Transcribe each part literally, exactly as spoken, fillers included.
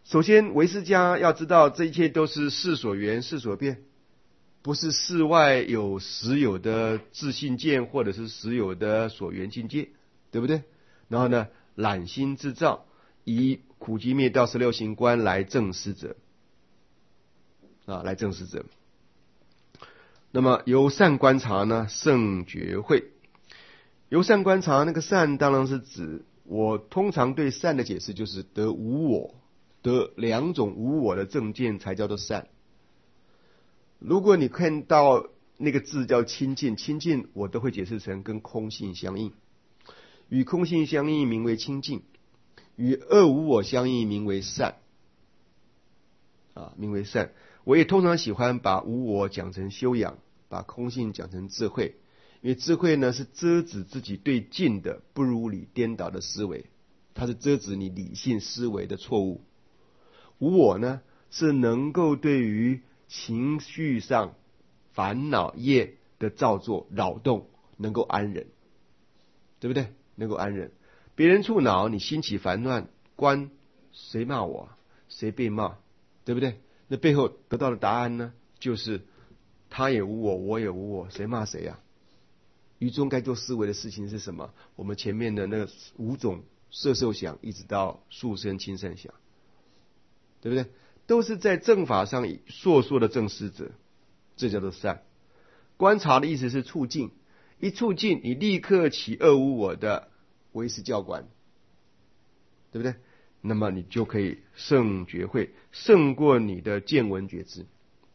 首先，唯识家要知道，这一切都是事所缘，事所变，不是事外有实有的自性见，或者是实有的所缘境界，对不对？然后呢，揽心自照，以苦集灭道十六行观来证实者，啊，来证实者。那么由善观察呢，胜觉慧。由善观察，那个善当然是指，我通常对善的解释就是得无我。得两种无我的正见才叫做善。如果你看到那个字叫清净，清净我都会解释成跟空性相应，与空性相应名为清净，与二无我相应名为善，啊，名为善。我也通常喜欢把无我讲成修养，把空性讲成智慧，因为智慧呢是遮止自己对境的不如理颠倒的思维，它是遮止你理性思维的错误。无我呢，是能够对于情绪上烦恼业的造作扰动能够安忍，对不对？能够安忍。别人触恼你兴起烦乱，关谁骂我，谁被骂，对不对？那背后得到的答案呢，就是他也无我，我也无我，谁骂谁啊？于中该做思维的事情是什么？我们前面的那个五种色受想，一直到速生亲善想，对不对？都是在正法上烁烁的正师者，这叫做善。观察的意思是促进，一促进你立刻起二无我的唯识教观，对不对？那么你就可以胜觉慧，胜过你的见闻觉知。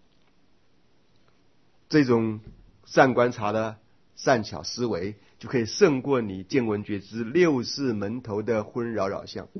这种善观察的善巧思维，就可以胜过你见闻觉知六识门头的昏扰扰相。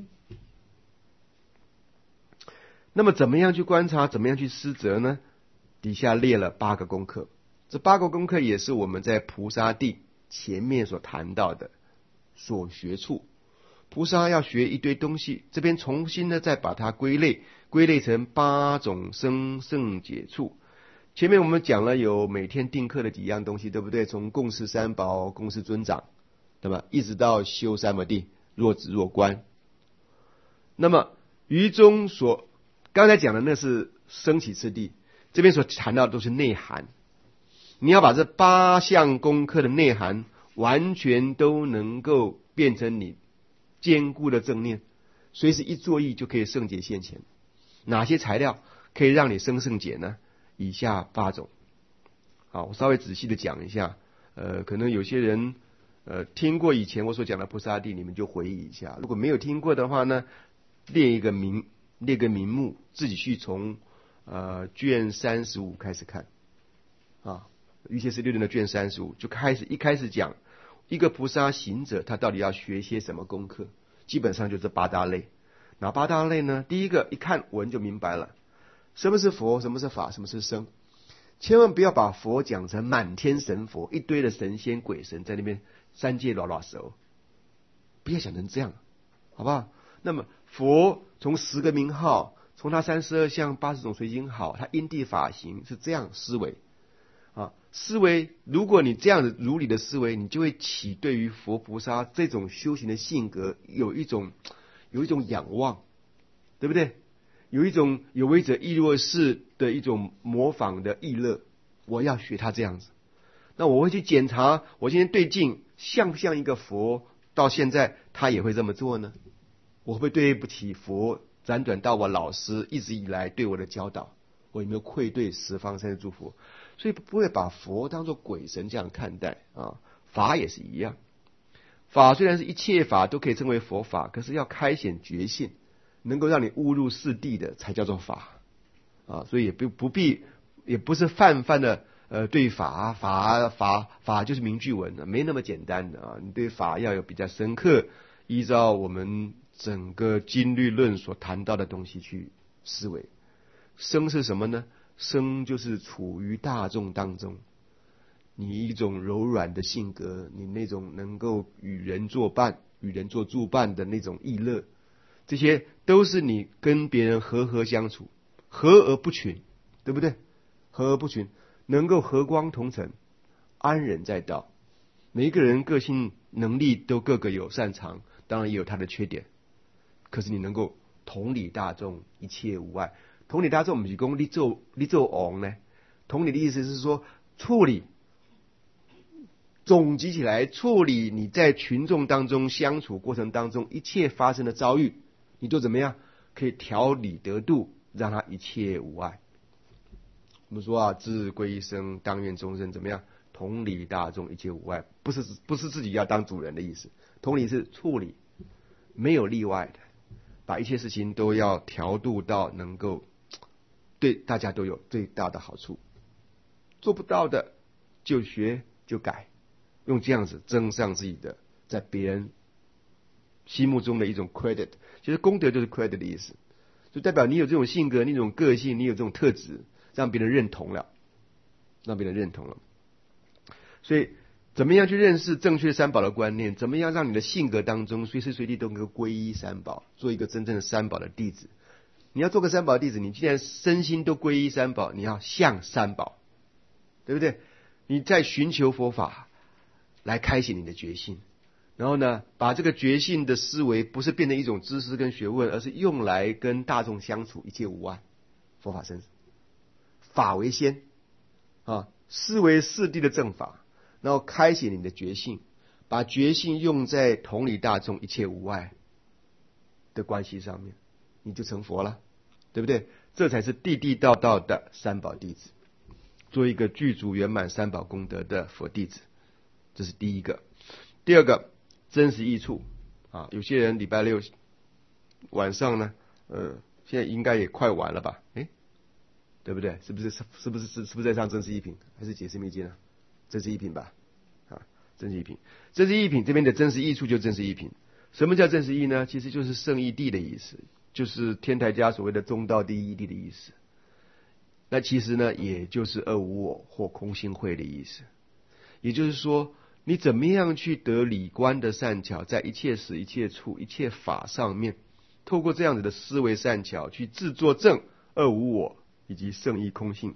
那么怎么样去观察，怎么样去思则呢？底下列了八个功课，这八个功课也是我们在菩萨地前面所谈到的所学处。菩萨要学一堆东西，这边重新的再把它归类，归类成八种生胜解处。前面我们讲了有每天定课的几样东西，对不对？从共事三宝、共事尊长，对吧？一直到修三摩地、若止若观。那么于中所刚才讲的那是升起次第，这边所谈到的都是内涵。你要把这八项功课的内涵完全都能够变成你坚固的正念，随时一作意就可以圣解现前。哪些材料可以让你生圣解呢？以下八种。好，我稍微仔细的讲一下。呃，可能有些人呃听过以前我所讲的菩萨地，你们就回忆一下。如果没有听过的话呢，列一个名。列个名目，自己去从呃卷三十五开始看啊，瑜伽师六论的卷三十五就开始一开始讲一个菩萨行者他到底要学些什么功课，基本上就是八大类。哪八大类呢？第一个一看文就明白了，什么是佛，什么是法，什么是僧。千万不要把佛讲成满天神佛，一堆的神仙鬼神在那边三界拉拉手，不要想成这样，好不好？那么佛从十个名号，从他三十二相八十种随行好，他因地法行是这样思维啊。思维，如果你这样子如理的思维，你就会起对于佛菩萨这种修行的性格有一种有一种仰望，对不对？有一种有为者亦若是的一种模仿的意乐，我要学他这样子。那我会去检查我今天对镜像不像一个佛，到现在他也会这么做呢？我会不会对不起佛辗转到我老师一直以来对我的教导？我有没有愧对十方三世诸佛？所以不会把佛当作鬼神这样看待啊。法也是一样，法虽然是一切法都可以称为佛法，可是要开显觉性，能够让你悟入四谛的才叫做法啊。所以也不不必，也不是泛泛的呃对法法法法就是名句文，没那么简单的啊。你对法要有比较深刻，依照我们整个经律论所谈到的东西去思维。僧是什么呢？僧就是处于大众当中，你一种柔软的性格，你那种能够与人作伴、与人做助伴的那种意乐，这些都是你跟别人和和相处，和而不群，对不对？和而不群，能够和光同尘，安忍在道。每一个人个性能力都各个有擅长，当然也有他的缺点，可是你能够同理大众，一切无碍。同理大众不是说你做你做王呢？同理的意思是说处理。总集起来，处理你在群众当中相处过程当中一切发生的遭遇，你都怎么样可以调理得度，让它一切无碍。我们说啊，自归一生，当愿众生怎么样？同理大众，一切无碍，不是不是自己要当主人的意思。同理是处理，没有例外的，把一切事情都要调度到能够对大家都有最大的好处。做不到的就学就改。用这样子增上自己的在别人心目中的一种 credit， 其实功德就是 credit 的意思，就代表你有这种性格，你有这种个性，你有这种特质，让别人认同了，让别人认同了。所以怎么样去认识正确三宝的观念，怎么样让你的性格当中随时随地都能够皈依三宝，做一个真正的三宝的弟子。你要做个三宝的弟子，你既然身心都皈依三宝，你要向三宝，对不对？你在寻求佛法来开启你的觉性，然后呢，把这个觉性的思维不是变成一种知识跟学问，而是用来跟大众相处，一切无碍。佛法生法为先啊，思维四谛的正法，然后开启你的觉性，把觉性用在同理大众一切无碍的关系上面，你就成佛了，对不对？这才是地地道道的三宝弟子，做一个具足圆满三宝功德的佛弟子。这是第一个。第二个，真实益处啊，有些人礼拜六晚上呢，呃，现在应该也快完了吧？哎，对不对？是不是是不是是是不是在上真实一品，还是解释密经啊？真实一品吧，啊，真实一品，真实一品这边的真实益处就是真实一品。什么叫真实义呢？其实就是圣义谛的意思，就是天台家所谓的中道第一义谛的意思。那其实呢，也就是二无我或空性慧的意思。也就是说，你怎么样去得理观的善巧，在一切时、一切处、一切法上面，透过这样子的思维善巧，去制作正二无我以及圣义空性。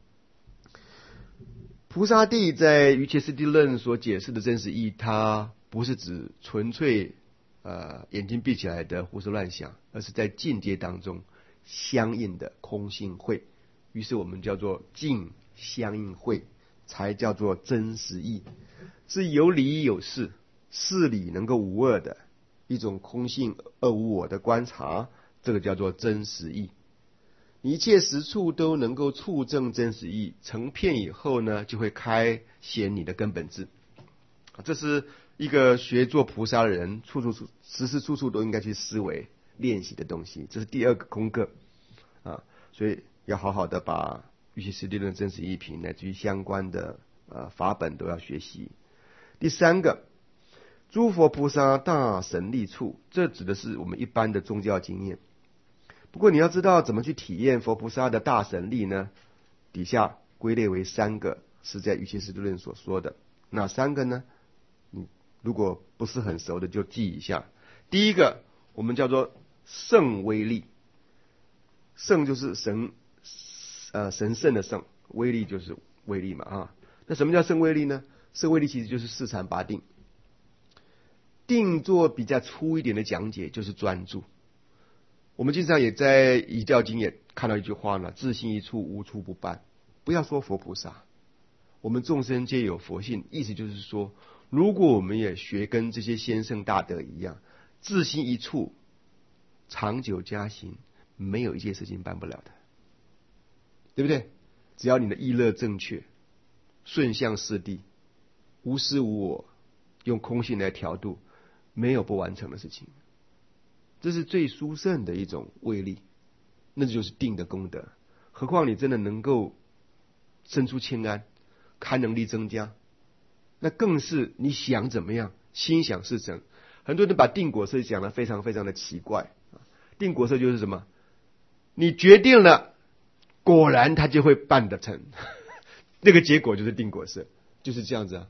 菩萨地在瑜伽师地论所解释的真实义，它不是指纯粹呃眼睛闭起来的胡思乱想，而是在境界当中相应的空性慧。于是我们叫做境相应慧，才叫做真实义。是有理有事，事理能够无二的一种空性二无我的观察，这个叫做真实义。一切实处都能够触证真实义，成片以后呢，就会开显你的根本智。这是一个学做菩萨的人，处处时时处处都应该去思维练习的东西。这是第二个功课啊，所以要好好的把瑜伽师地论真实义品乃至于相关的呃法本都要学习。第三个，诸佛菩萨大神力处，这指的是我们一般的宗教经验。不过你要知道怎么去体验佛菩萨的大神力呢？底下归类为三个，是在瑜伽师地论所说的。哪三个呢？你如果不是很熟的就记一下。第一个我们叫做圣威力，圣就是神呃神圣的圣，威力就是威力嘛啊。那什么叫圣威力呢？圣威力其实就是四禅八定。定做比较粗一点的讲解就是专注。我们经常也在遗教经也看到一句话呢，自心一处，无处不办。不要说佛菩萨，我们众生皆有佛性，意思就是说，如果我们也学跟这些先圣大德一样，自心一处，长久加行，没有一件事情办不了的，对不对？只要你的意乐正确，顺向四谛，无私无我，用空性来调度，没有不完成的事情。这是最殊胜的一种威力，那就是定的功德。何况你真的能够生出清安，堪能力增加，那更是你想怎么样，心想事成。很多人把定果色讲得非常非常的奇怪，定果色就是什么？你决定了，果然它就会办得成，那个结果就是定果色，就是这样子啊。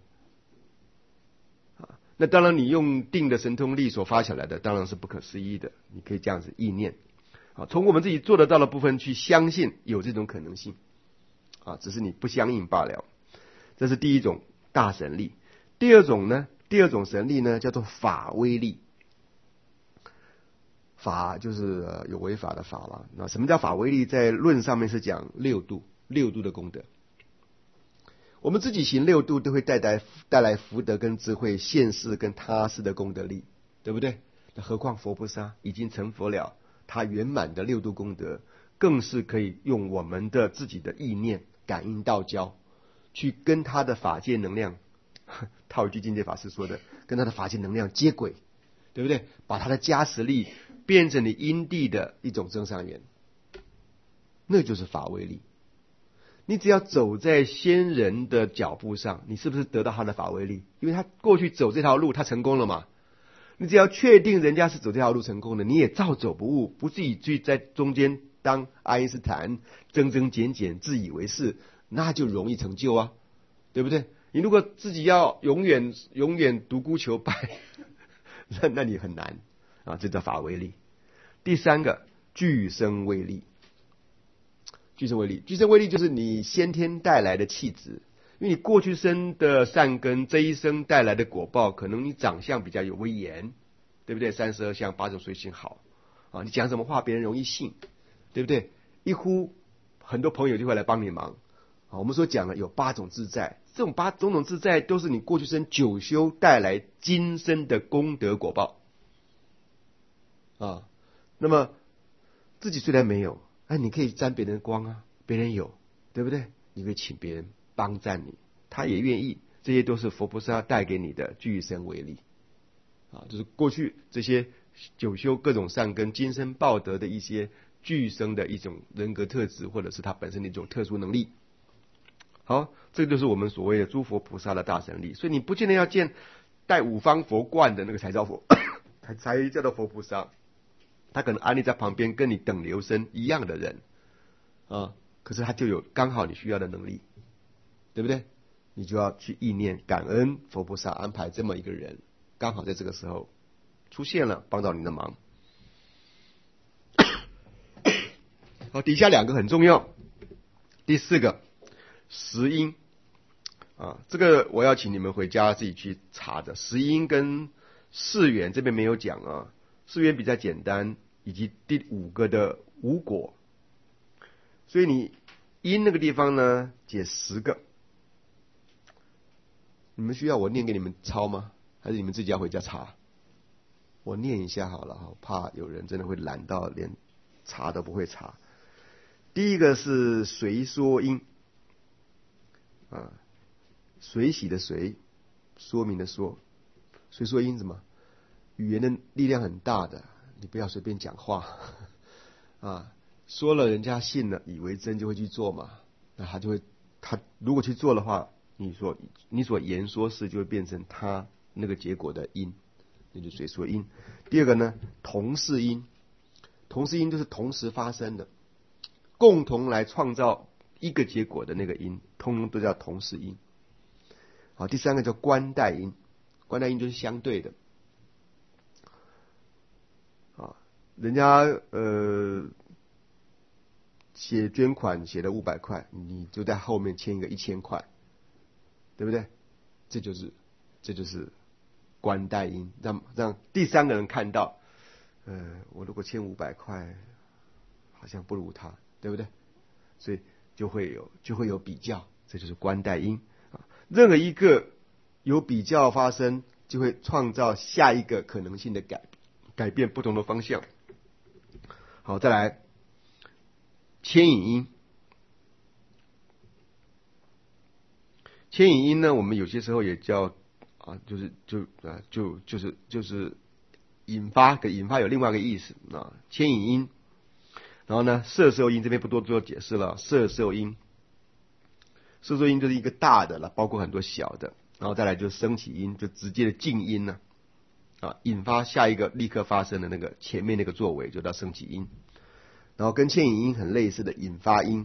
那当然你用定的神通力所发起来的当然是不可思议的，你可以这样子意念啊，从我们自己做得到的部分去相信有这种可能性啊，只是你不相应罢了。这是第一种大神力。第二种呢，第二种神力呢叫做法威力。 法就是呃有违法的法了。那什么叫法威力？在论上面是讲六度，六度的功德。我们自己行六度都会带来带来福德跟智慧，现世跟他世的功德力，对不对？那何况佛菩萨已经成佛了，他圆满的六度功德，更是可以用我们的自己的意念感应道交，去跟他的法界能量，套一句境界法师说的，跟他的法界能量接轨，对不对？把他的加持力变成你因地的一种增上缘，那就是法威力。你只要走在先人的脚步上，你是不是得到他的法威力？因为他过去走这条路，他成功了嘛。你只要确定人家是走这条路成功的，你也照走不误，不自己去在中间当爱因斯坦增增减减自以为是，那就容易成就啊，对不对？你如果自己要永远永远独孤求败，那那你很难啊，这叫法威力。第三个，具生威力。具生威力，具生威力就是你先天带来的气质，因为你过去生的善根，这一生带来的果报，可能你长相比较有威严，对不对？三十二相八种随性好啊，你讲什么话别人容易信，对不对？一呼很多朋友就会来帮你忙啊。我们所讲的有八种自在，这种八种种自在都是你过去生久修带来今生的功德果报啊。那么自己虽然没有，哎，你可以沾别人的光啊，别人有，对不对？你可以请别人帮赞你，他也愿意，这些都是佛菩萨带给你的具生威力啊，就是过去这些久修各种善根、今生报德的一些具生的一种人格特质，或者是他本身的一种特殊能力。好，这就是我们所谓的诸佛菩萨的大神力。所以你不见得要见带五方佛冠的那个才叫佛，才才叫做佛菩萨。他可能安立在旁边，跟你等流身一样的人啊，可是他就有刚好你需要的能力，对不对？你就要去意念感恩佛菩萨安排这么一个人，刚好在这个时候出现了，帮到你的忙。好，底下两个很重要。第四个，十因啊，这个我要请你们回家自己去查的。十因跟四缘这边没有讲啊。四缘比较简单，以及第五个的无果，所以你因那个地方呢解十个。你们需要我念给你们抄吗？还是你们自己要回家查？我念一下好了，怕有人真的会懒到连查都不会查。第一个是随说因啊，随喜的随，说明的说，随说因什么？语言的力量很大的，你不要随便讲话啊！说了人家信了，以为真就会去做嘛，那他就会，他如果去做的话，你所你所言说事就会变成他那个结果的因，那就随说因。第二个呢，同事因，同事因就是同时发生的，共同来创造一个结果的那个因，通通都叫同事因。好，第三个叫关代因，关代因就是相对的。人家呃写捐款写了五百块，你就在后面签一个一千块，对不对？这就是这就是关代因，让让第三个人看到，呃，我如果签五百块，好像不如他，对不对？所以就会有就会有比较，这就是关代因啊。任何一个有比较发生，就会创造下一个可能性的改改变不同的方向。好，再来牵引因。牵引因呢，我们有些时候也叫啊，就是就啊就就是就是引发，给引发有另外一个意思啊，牵引因。然后呢，摄受因这边不多做解释了，摄受因，摄受因就是一个大的了，包括很多小的。然后再来就是升起因，就直接的静因呢。啊，引发下一个立刻发生的那个前面那个作为，就叫升起因。然后跟牵引因很类似的引发因。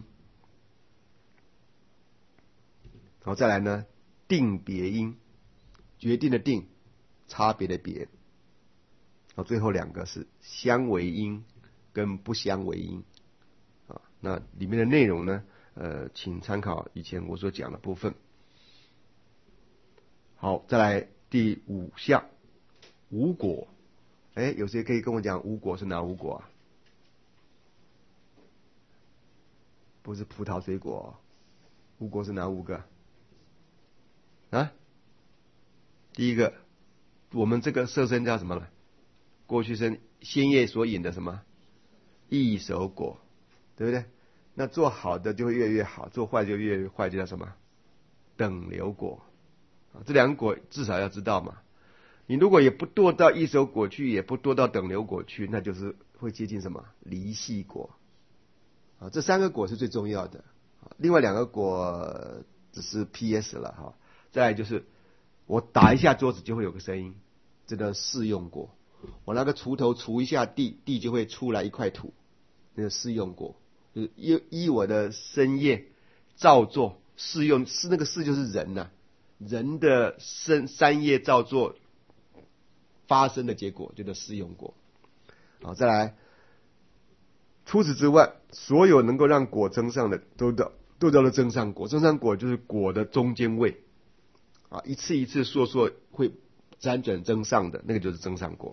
然后再来呢，定别因，决定的定，差别的别。然后最后两个是相为因跟不相为因。啊，那里面的内容呢，呃，请参考以前我所讲的部分。好，再来第五项。无果哎，有谁可以跟我讲五果是哪五果啊？不是葡萄水果，五果是哪五个？啊？第一个，我们这个色身叫什么了？过去生先业所引的什么？异熟果，对不对？那做好的就会越来越好，做坏就越来越坏，就叫什么？等流果。这两个果至少要知道嘛。你如果也不堕到异熟果去，也不堕到等流果去，那就是会接近什么？离系果。啊，这三个果是最重要的。另外两个果只是 P S 了哈。再来就是我打一下桌子就会有个声音，这个适用果。我拿个锄头锄一下地，地就会出来一块土，那个适用果。就是依依我的身业造作适用，是那个适就是人呐、啊，人的身三业造作发生的结果，就叫适用果。好，再来，除此之外，所有能够让果增上的，都到都到了增上果。增上果就是果的中间位啊，一次一次烁烁会辗转增上的那个就是增上果。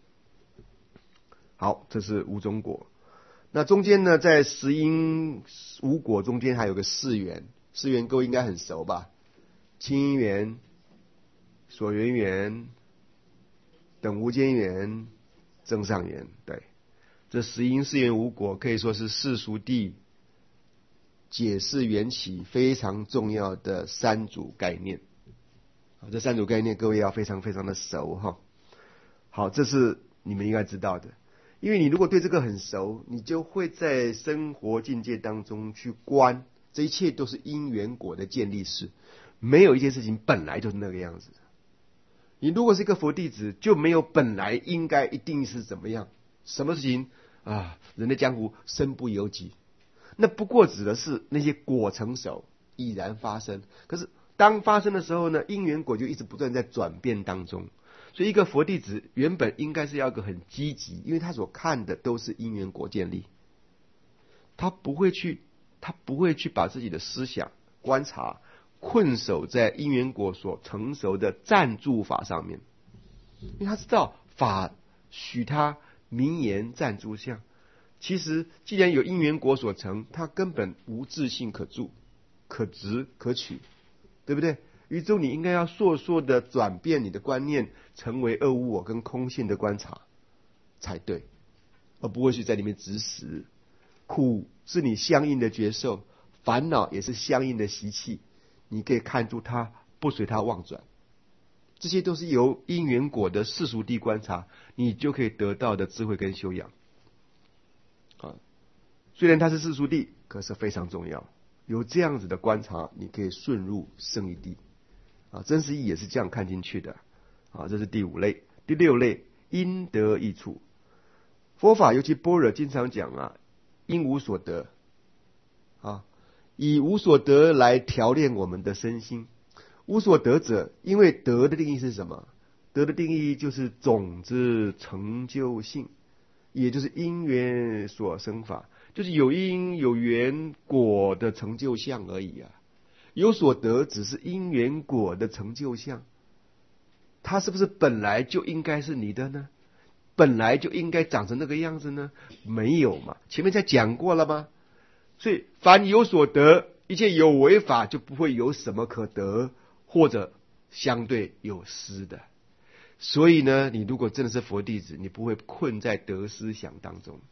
好，这是五种果。那中间呢，在十因五果中间还有个四缘，四缘各位应该很熟吧？清因缘、所缘缘、等无间缘、增上缘。对，这十因四缘五果可以说是世俗谛解释缘起非常重要的三组概念。这三组概念各位要非常非常的熟哈。好，这是你们应该知道的。因为你如果对这个很熟，你就会在生活境界当中去观，这一切都是因缘果的建立式，没有一件事情本来就是那个样子。你如果是一个佛弟子，就没有本来应该一定是怎么样，什么事情啊，人的江湖身不由己，那不过指的是那些果成熟已然发生，可是当发生的时候呢，因缘果就一直不断在转变当中。所以一个佛弟子原本应该是要一个很积极，因为他所看的都是因缘果建立，他不会去他不会去把自己的思想观察困守在因缘果所成熟的暂住法上面，因为他知道法许他名言暂住相，其实既然有因缘果所成，他根本无自性可住、可执、可取，对不对？宇宙你应该要烁烁的转变你的观念，成为二无我跟空性的观察才对，而不会去在里面执实。苦是你相应的觉受，烦恼也是相应的习气，你可以看出它，不随它妄转，这些都是由因缘果的世俗谛观察，你就可以得到的智慧跟修养。啊，虽然它是世俗谛，可是非常重要。有这样子的观察，你可以顺入圣义谛。啊，真实义也是这样看进去的。啊，这是第五类。第六类，因得益处。佛法尤其般若经常讲啊，因无所得，啊，以无所得来调炼我们的身心。无所得者，因为得的定义是什么？得的定义就是种子成就性，也就是因缘所生法，就是有因有缘果的成就相而已啊。有所得只是因缘果的成就相，它是不是本来就应该是你的呢？本来就应该长成那个样子呢？没有嘛，前面才讲过了吗？所以凡有所得，一切有为法就不会有什么可得，或者相对有失的。所以呢，你如果真的是佛弟子，你不会困在得失想当中。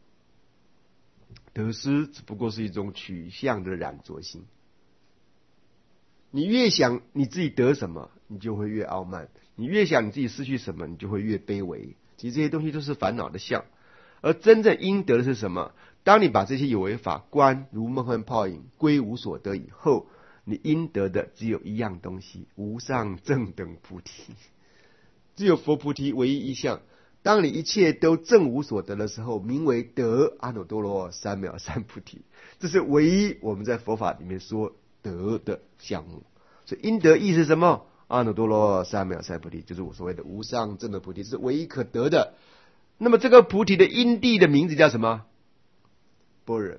得失只不过是一种取向的染着心。你越想你自己得什么，你就会越傲慢；你越想你自己失去什么，你就会越卑微。其实这些东西都是烦恼的相，而真正应得的是什么？当你把这些有为法观如梦幻泡影，归无所得以后，你应得的只有一样东西：无上正等菩提。只有佛菩提唯一一项。当你一切都正无所得的时候，名为得阿耨多罗三藐三菩提。这是唯一我们在佛法里面说得的项目。所以因得义是什么？阿耨多罗三藐三菩提，就是我所谓的无上正等菩提，是唯一可得的。那么这个菩提的因地的名字叫什么？般若，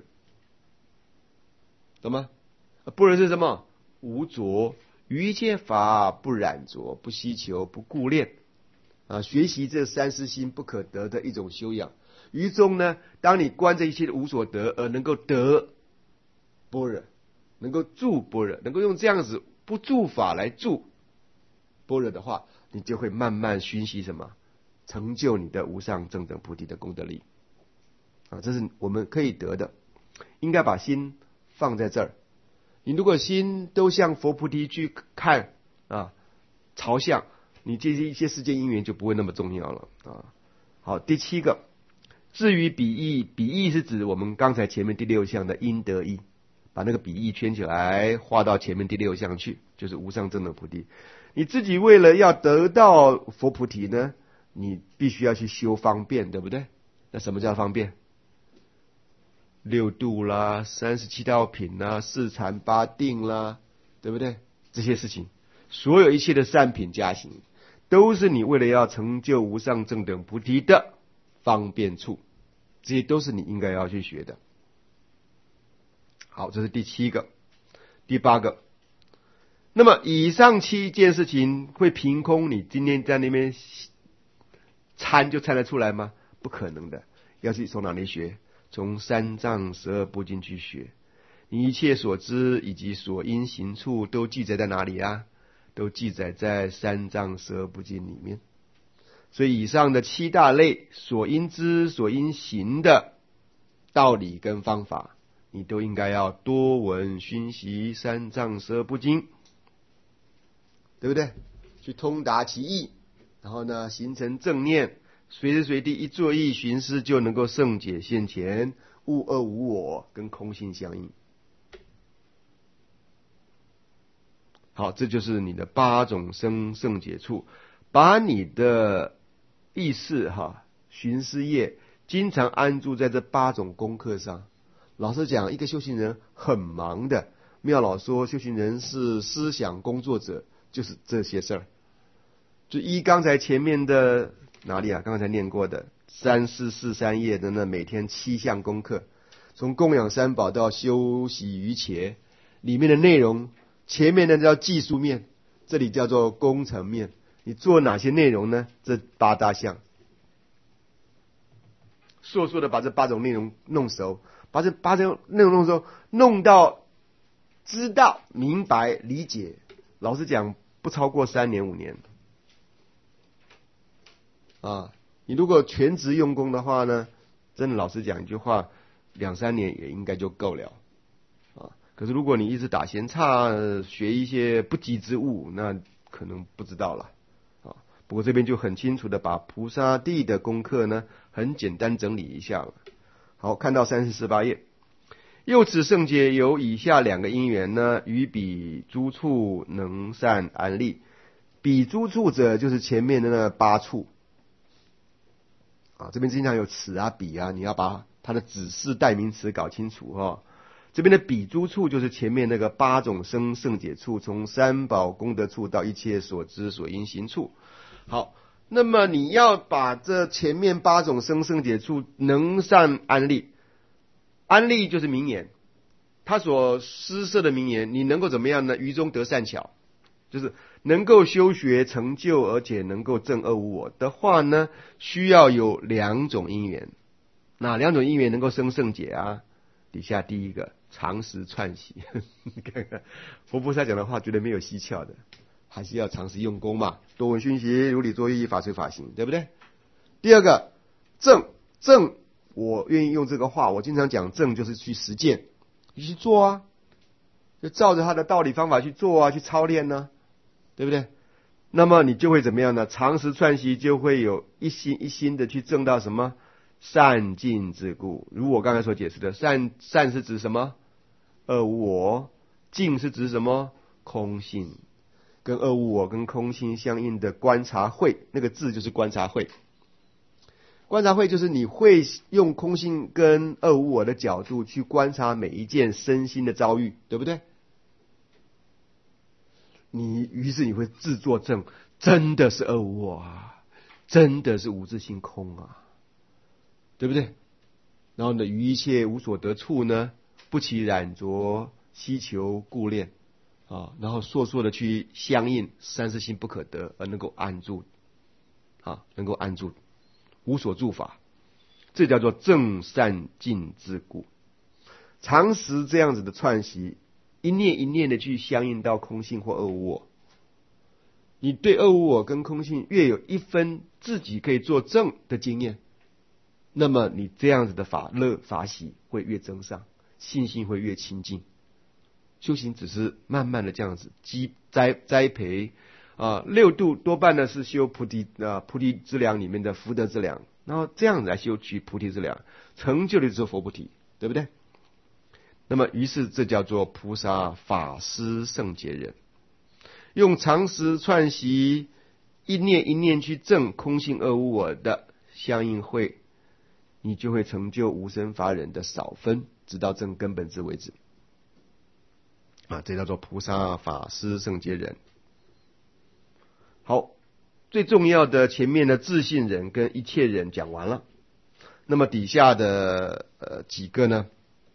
懂吗？般若是什么？无着，于一切法不染着，不希求，不顾恋。 啊，学习这三思心不可得的一种修养。于中呢，当你观这一切的无所得，而能够得般若，能够住般若，能够用这样子不住法来住般若的话，你就会慢慢熏习什么？成就你的无上正等菩提的功德力。啊，这是我们可以得的，应该把心放在这儿。你如果心都向佛菩提去看啊，朝向你这些一些世界因缘就不会那么重要了啊。好，第七个，至于比义，比义是指我们刚才前面第六项的因得义，把那个比义圈起来，画到前面第六项去，就是无上正等菩提。你自己为了要得到佛菩提呢，你必须要去修方便，对不对？那什么叫方便？六度啦，三十七道品啦，四禅八定啦，对不对？这些事情，所有一切的善品加行，都是你为了要成就无上正等菩提的方便处，这些都是你应该要去学的。好，这是第七个。第八个，那么以上七件事情会凭空你今天在那边参就参得出来吗？不可能的。要去从哪里学？从三藏十二部经去学。你一切所知以及所因行处都记载在哪里啊？都记载在三藏十二部经里面。所以以上的七大类所因知所因行的道理跟方法，你都应该要多闻熏习三藏十二部经，对不对？去通达其意，然后呢形成正念，随时随地一作意寻思就能够圣解现前，悟二无我跟空性相应。好，这就是你的八种生圣解处，把你的意识哈寻思业经常安住在这八种功课上。老实讲，一个修行人很忙的，妙老说修行人是思想工作者，就是这些事儿。就依刚才前面的哪里啊？刚才念过的三四四三页的那每天七项功课，从供养三宝到修习瑜伽，里面的内容，前面的叫技术面，这里叫做工程面。你做哪些内容呢？这八大项，速速的把这八种内容弄熟，把这八种内容弄熟，弄到知道、明白、理解。老实讲，不超过三年五年。啊，你如果全职用功的话呢，真的老实讲一句话，两三年也应该就够了。啊，可是如果你一直打闲岔，学一些不及之物，那可能不知道了。啊，不过这边就很清楚的把菩萨地的功课呢，很简单整理一下了。好，看到三十四八页，又此圣解有以下两个因缘呢，于彼诸处能善安立。彼诸处者，就是前面的那八处。啊，这边经常有此啊彼啊，你要把它的指示代名词搞清楚哦。这边的彼诸处就是前面那个八种生圣解处，从三宝功德处到一切所知所因行处。好，那么你要把这前面八种生圣解处能善安立，安立就是名言，他所施设的名言，你能够怎么样呢？于中得善巧，就是能够修学成就，而且能够证二无我的话呢，需要有两种因缘。哪两种因缘能够生圣解啊？底下第一个，常时串习。你看看佛菩萨讲的话，绝对没有蹊跷的，还是要常时用功嘛，多闻熏习，如理作意，法随法行，对不对？第二个，正正，我愿意用这个话，我经常讲正就是去实践，你去做啊，就照着他的道理方法去做啊，去操练呢、啊。对不对？那么你就会怎么样呢？常时串习，就会有一心一心的去证到什么善尽之故。如我刚才所解释的，善善是指什么？二无我。尽是指什么？空性。跟二无我跟空性相应的观察慧，那个字就是观察慧。观察慧就是你会用空性跟二无我的角度去观察每一件身心的遭遇，对不对？你于是你会自作证，真的是二无我啊，真的是无自性空啊，对不对？然后呢，于一切无所得处呢，不起染着希求故恋啊，然后烁烁的去相应三世心不可得，而能够安住。 啊，能够安住，无所住法，这叫做正善尽之故。常时这样子的串习，一念一念的去相应到空性或二无我，你对二无我跟空性越有一分自己可以做正的经验，那么你这样子的法乐法喜会越增上，信心会越清净。修行只是慢慢的这样子积栽栽培啊，六度多半呢是修菩提啊菩提之粮里面的福德之粮，然后这样子来修取菩提之粮，成就的就是佛菩提，对不对？那么于是这叫做菩萨法师圣解人，用常时串习一念一念去证空性二无我的相应会，你就会成就无生法忍的少分，直到证根本智为止。啊，这叫做菩萨法师圣解人。好，最重要的前面的自信人跟一切人讲完了，那么底下的呃几个呢？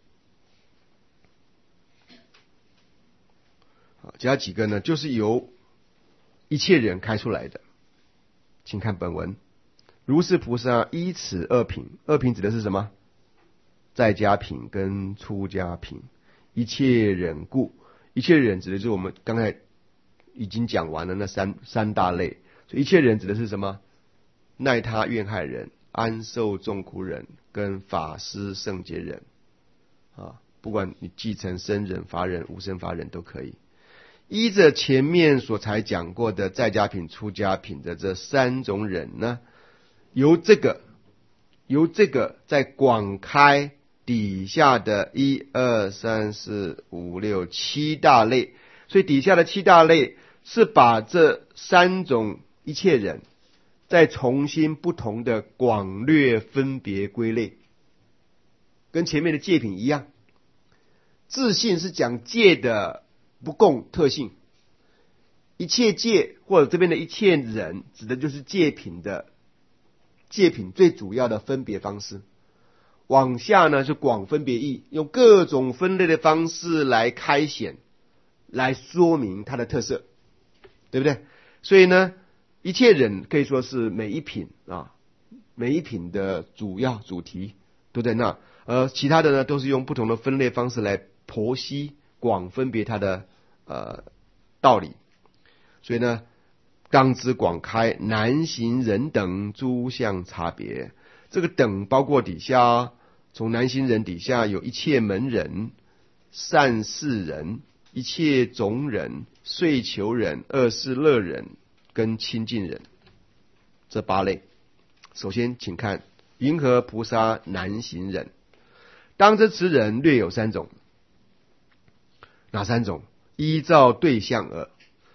啊，其他几个呢，就是由一切人开出来的。请看本文，如是菩萨依此二品，二品指的是什么？在家品跟出家品。一切忍故，一切忍指的是我们刚才已经讲完了那三三大类，所以一切忍指的是什么？耐他怨害人、安受众苦人跟法师圣解人啊，不管你继承生忍、法忍、无生法忍都可以。依着前面所才讲过的在家品、出家品的这三种忍呢，由这个由这个再广开底下的一二三四五六七大类，所以底下的七大类是把这三种一切忍再重新不同的广略分别归类，跟前面的戒品一样。自信是讲戒的不共特性，一切戒或者这边的一切忍指的就是戒品的戒品最主要的分别方式。往下呢是广分别义，用各种分类的方式来开显，来说明它的特色，对不对？所以呢，一切忍可以说是每一品啊，每一品的主要主题都在那，而其他的呢都是用不同的分类方式来剖析广分别它的呃道理。所以呢，当知广开难行忍等诸项差别，这个等包括底下，从难行忍底下有一切门人、善事人、一切种人、遂求人、二世乐人跟清净人，这八类。首先请看云何菩萨难行忍，当知此忍略有三种。哪三种？依照对象而，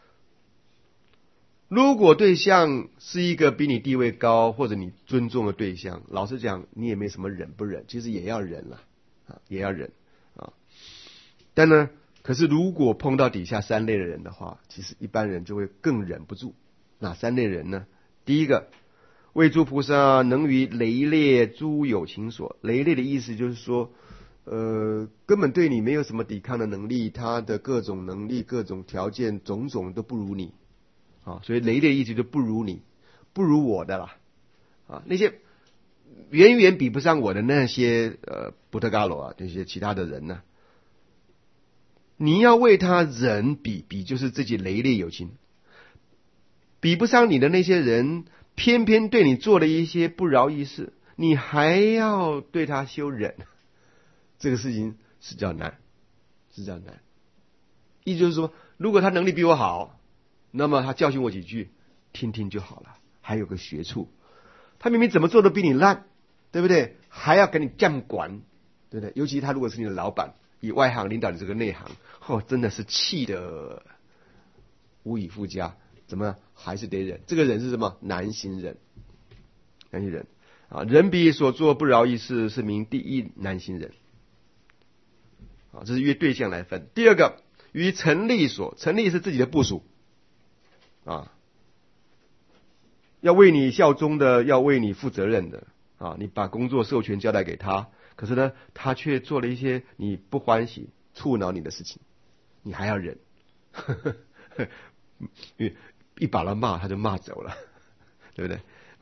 如果对象是一个比你地位高或者你尊重的对象，老实讲你也没什么忍不忍，其实也要忍了啊，也要忍啊。但呢，可是如果碰到底下三类的人的话，其实一般人就会更忍不住。哪三类人呢？第一个，为诸菩萨能于雷烈诸有情所，雷烈的意思就是说呃，根本对你没有什么抵抗的能力，他的各种能力、各种条件、种种都不如你啊，所以雷烈的意思就不如你，不如我的啦啊，那些远远比不上我的那些呃布特伽罗啊，这些其他的人呢，你要为他人比，比就是自己雷烈有情，比不上你的那些人，偏偏对你做了一些不饶益事，你还要对他修忍。这个事情是较难，是较难。意思就是说，如果他能力比我好，那么他教训我几句，听听就好了，还有个学处。他明明怎么做都比你烂，对不对？还要给你这样管，对不对？尤其他如果是你的老板，以外行领导你这个内行，哦，真的是气得无以复加。怎么还是得忍？这个忍是什么？难行忍，难行忍啊！人比所做不饶益事，是名第一难行忍。啊，这是约对象来分。第二个，于成立所，成立是自己的部属啊，要为你效忠的，要为你负责任的啊。你把工作授权交代给他，可是呢，他却做了一些你不欢喜、触恼你的事情，你还要忍，因为一把他骂，他就骂走了，对不对？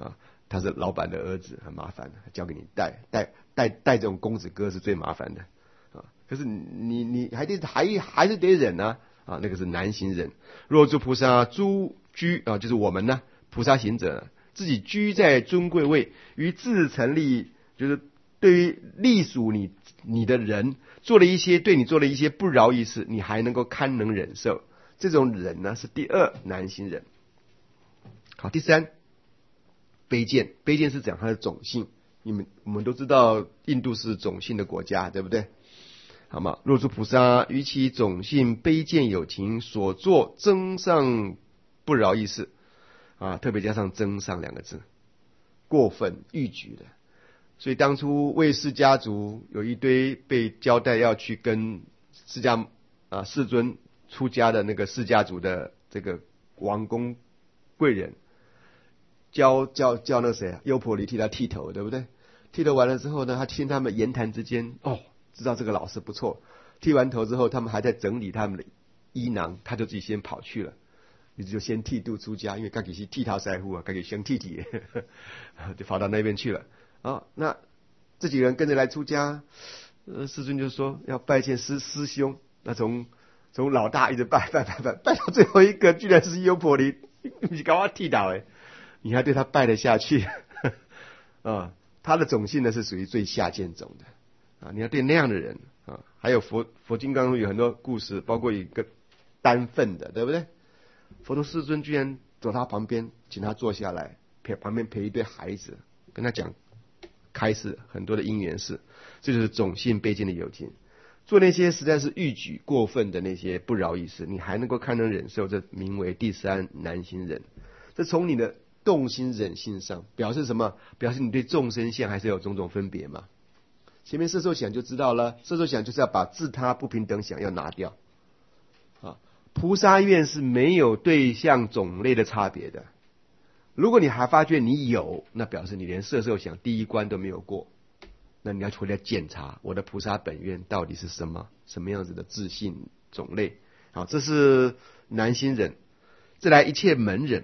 啊，他是老板的儿子，很麻烦的，交给你带带带带这种公子哥是最麻烦的啊。可是你你还得还还是得忍啊啊，那个是难行忍。若诸菩萨诸居啊，就是我们呢，菩萨行者自己居在尊贵位，于自成立，就是对于隶属你你的人做了一些对你做了一些不饶益事，你还能够堪能忍受，这种忍呢是第二难行忍。好，第三卑贱，卑贱是讲它的种姓。你们我们都知道印度是种姓的国家，对不对？好吗？若诸菩萨于其种姓卑贱有情所作增上不饶益事啊，特别加上增上两个字，过分逾矩的。所以当初魏氏家族有一堆被交代要去跟释迦啊世尊出家的那个释家族的这个王公贵人，教教教那谁啊优婆离替他剃头，对不对？剃头完了之后呢，他听他们言谈之间，哦，知道这个老师不错。剃完头之后，他们还在整理他们的衣囊，他就自己先跑去了。你就先剃度出家，因为自己是剃头师傅啊，自己先剃剃，就跑到那边去了。啊，那这几个人跟着来出家，呃，世尊就说要拜见师师兄。那从从老大一直拜拜拜拜拜到最后一个，居然是优婆离，你搞我剃倒哎，你还对他拜得下去？啊，他的种姓呢是属于最下贱种的啊，你要对那样的人啊，还有佛佛经当中有很多故事，包括一个单份的，对不对？佛陀世尊居然走他旁边，请他坐下来，陪旁边陪一堆孩子，跟他讲。开示很多的因缘事，这就是种姓卑贱的有情，做那些实在是逾矩过分的那些不饶益事，你还能够堪能忍受，这名为第三难行忍。这从你的动心忍性上表示什么？表示你对众生相还是有种种分别嘛。前面色受想就知道了，色受想就是要把自他不平等想要拿掉啊。菩萨愿是没有对象种类的差别的。如果你还发觉你有，那表示你连色受想第一关都没有过，那你要回来检查我的菩萨本愿到底是什么，什么样子的自信种类。好，这是难行忍。再来一切门忍，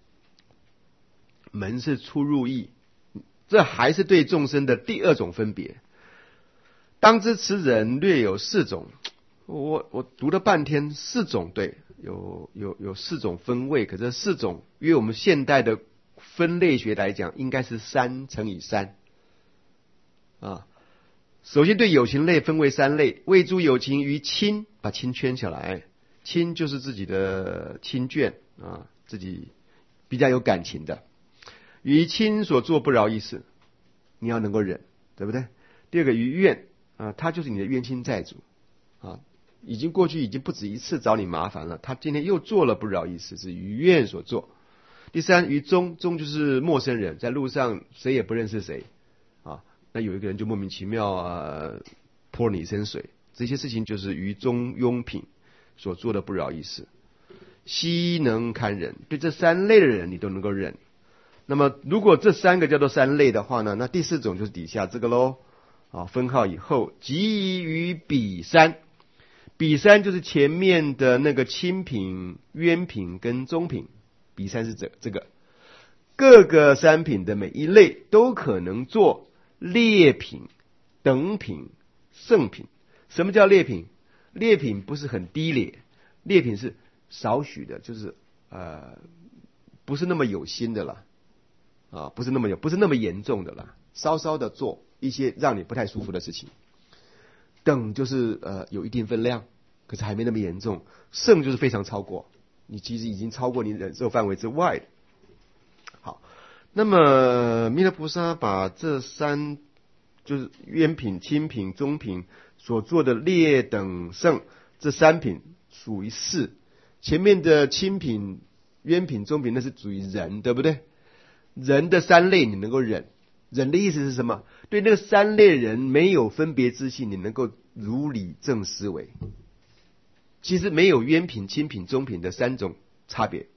门是出入意，这还是对众生的第二种分别。当知此忍略有四种，我我读了半天，四种对。有有有四种分位，可是四种，因为我们现代的分类学来讲，应该是三乘以三啊。首先对有情类分为三类，谓诸有情于亲，把亲圈起来，亲就是自己的亲眷啊，自己比较有感情的，于亲所做不饶益事，你要能够忍，对不对？第二个于怨啊，他就是你的冤亲债主啊。已经过去已经不止一次找你麻烦了，他今天又做了不饶益事，是于愿所做。第三，于中，中就是陌生人，在路上谁也不认识谁啊，那有一个人就莫名其妙啊泼你一身水，这些事情就是于中庸品所做的不饶益事。悉能堪忍，对这三类的人你都能够忍。那么如果这三个叫做三类的话呢，那第四种就是底下这个咯啊，分号以后，即于彼三。彼三就是前面的那个轻品、渊品跟中品，彼三是这这个各个三品的每一类都可能做劣品、等品、胜品。什么叫劣品？劣品不是很低劣，劣品是少许的，就是呃不是那么有心的了啊，不是那么有，不是那么严重的了，稍稍的做一些让你不太舒服的事情。等就是呃有一定分量，可是还没那么严重。胜就是非常超过，你其实已经超过你忍受范围之外的。好，那么弥勒菩萨把这三就是渊品、轻品、中品所做的劣等胜这三品属于事，前面的轻品、渊品、中品那是属于人，对不对？人的三类你能够忍。忍的意思是什么？对那个三类人没有分别之心，你能够如理正思维。其实没有渊品、轻品、中品的三种差别。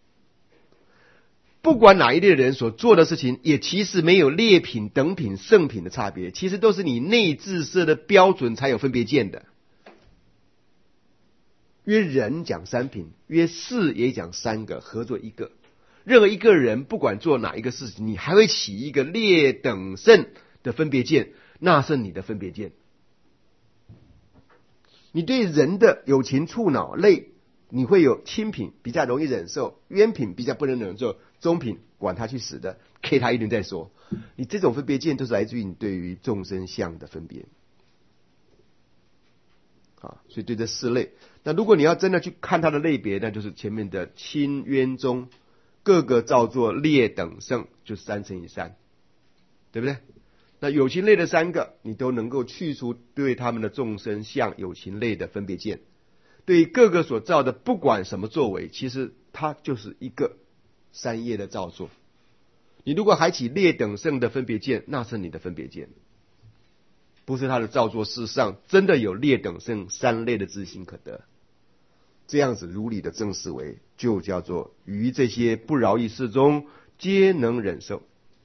不管哪一类人所做的事情，也其实没有劣品、等品、胜品的差别，其实都是你内自设的标准才有分别见的。约人讲三品，约事也讲三个，合作一个。 任何一个人不管做哪一个事情，你还会起一个劣等胜的分别见，那是你的分别见。你对人的有情触恼类，你会有轻品比较容易忍受，冤品比较不能忍受，中品管他去死的，K 他一顿再说。你这种分别见都是来自于你对于众生相的分别啊，所以对这四类，那如果你要真的去看它的类别，那就是前面的轻冤中各个造作劣等胜，就是三乘以三，对不对？那有情类的三个，你都能够去除对他们的众生相有情类的分别见。对于各个所造的不管什么作为，其实它就是一个三业的造作。你如果还起劣等胜的分别见，那是你的分别见，不是他的造作。事实上真的有劣等胜三类的自性可得，这样子如理的正思维，就叫做于这些不饶益事中皆能忍受。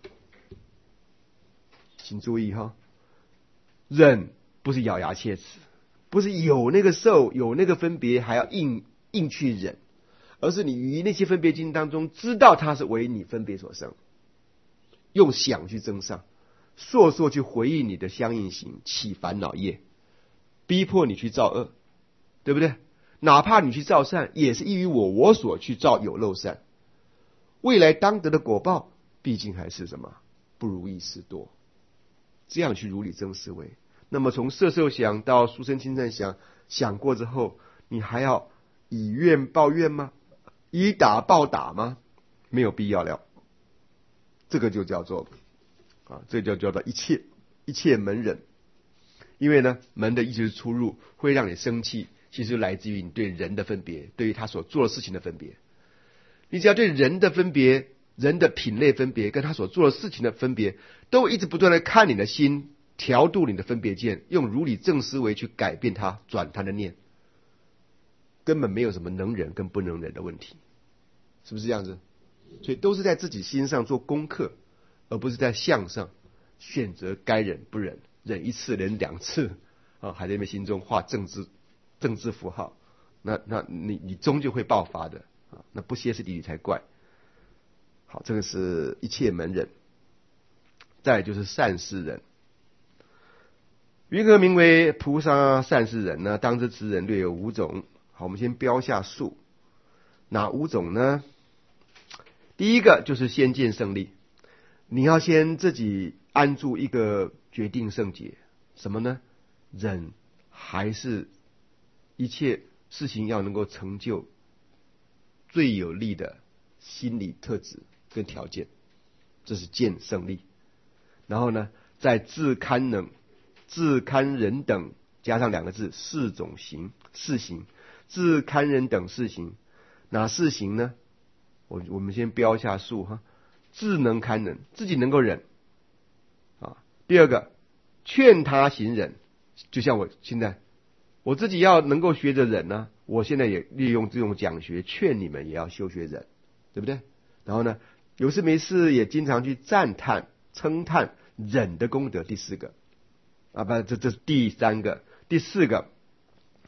请注意哈，忍不是咬牙切齿，不是有那个受有那个分别还要硬硬去忍，而是你于那些分别境当中知道它是为你分别所生，用想去增上，烁烁去回应你的相应行，起烦恼业，逼迫你去造恶，对不对？哪怕你去造善，也是依于我我所去造有漏善，未来当得的果报毕竟还是什么？不如意事多。这样去如理正思维，那么从色受想到殊胜清净想，想过之后，你还要以怨报怨吗？以打报打吗？没有必要了。这个就叫做啊，这就叫做一切一切门忍。因为呢，门的意思是出入，会让你生气，其实来自于你对人的分别，对于他所做的事情的分别。你只要对人的分别，人的品类分别，跟他所做的事情的分别，都一直不断的看你的心，调度你的分别见，用如理正思维去改变它，转它的念，根本没有什么能忍跟不能忍的问题，是不是这样子？所以都是在自己心上做功课，而不是在相上选择该忍不忍，忍一次忍两次啊，还在那边心中画政治政治符号，那那你你终究会爆发的啊，那不歇斯底里才怪。好，这个是一切门忍。再来就是善事人。云何名为菩萨善事人呢？当知此人略有五种。好，我们先标下数。哪五种呢？第一个就是先见胜利，你要先自己安住一个决定胜解。什么呢？忍还是一切事情要能够成就最有利的心理特质跟条件，这是见胜利。然后呢，在自堪能、自堪人等加上两个字，四种行，四行，自堪人等四行。哪四行呢？我我们先标下数哈。自能堪忍，自己能够忍啊。第二个，劝他行忍，就像我现在我自己要能够学着忍呢，我现在也利用这种讲学劝你们也要修学忍，对不对？然后呢，有事没事也经常去赞叹称叹忍的功德。第四个啊，不，这这是第三个。第四个，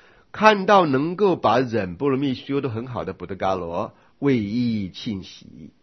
看到能够把忍波罗蜜修得很好的布德伽罗，为意庆喜，